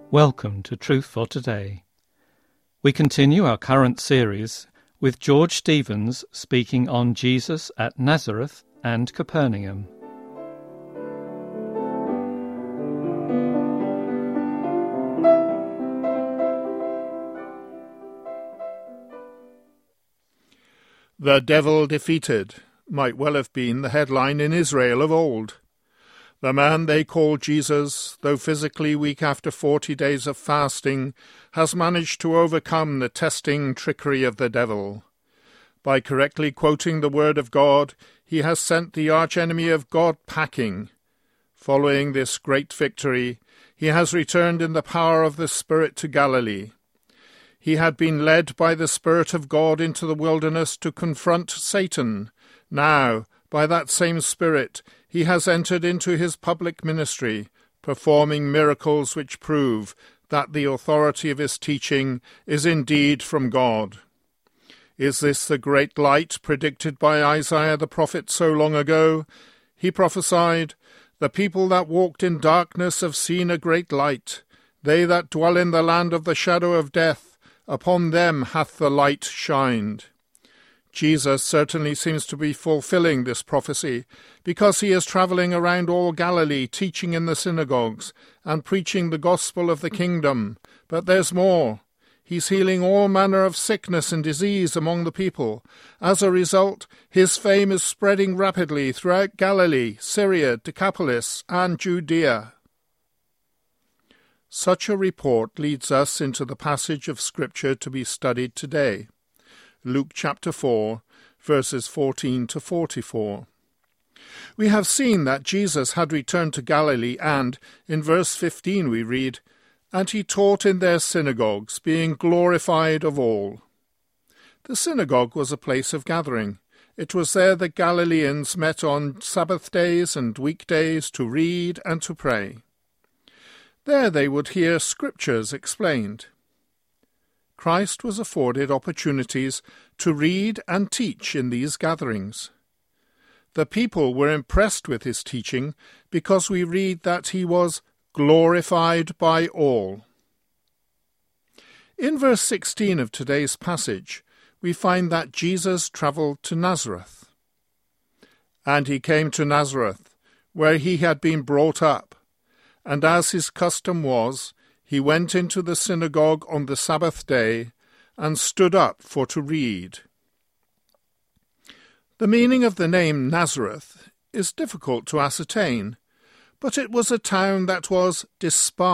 Welcome to Truth for Today. We continue our current series with George Stevens speaking on Jesus at Nazareth and Capernaum. The devil defeated might well have been the headline in Israel of old. The man they call Jesus, though physically weak after 40 days of fasting, has managed to overcome the testing trickery of the devil. By correctly quoting the word of God, he has sent the archenemy of God packing. Following this great victory, he has returned in the power of the Spirit to Galilee. He had been led by the Spirit of God into the wilderness to confront Satan. Now, by that same Spirit, he has entered into his public ministry, performing miracles which prove that the authority of his teaching is indeed from God. Is this the great light predicted by Isaiah the prophet so long ago? He prophesied, "The people that walked in darkness have seen a great light. They that dwell in the land of the shadow of death, upon them hath the light shined." Jesus certainly seems to be fulfilling this prophecy, because he is travelling around all Galilee, teaching in the synagogues and preaching the gospel of the kingdom. But there's more. He's healing all manner of sickness and disease among the people. As a result, his fame is spreading rapidly throughout Galilee, Syria, Decapolis, and Judea. Such a report leads us into the passage of Scripture to be studied today. Luke chapter 4, verses 14 to 44. We have seen that Jesus had returned to Galilee, and in verse 15 we read, "And he taught in their synagogues, being glorified of all." The synagogue was a place of gathering. It was there the Galileans met on Sabbath days and weekdays to read and to pray. There they would hear scriptures explained. Christ was afforded opportunities to read and teach in these gatherings. The people were impressed with his teaching because we read that he was glorified by all. In verse 16 of today's passage, we find that Jesus travelled to Nazareth. "And he came to Nazareth, where he had been brought up, and as his custom was, he went into the synagogue on the Sabbath day and stood up for to read." The meaning of the name Nazareth is difficult to ascertain, but it was a town that was despised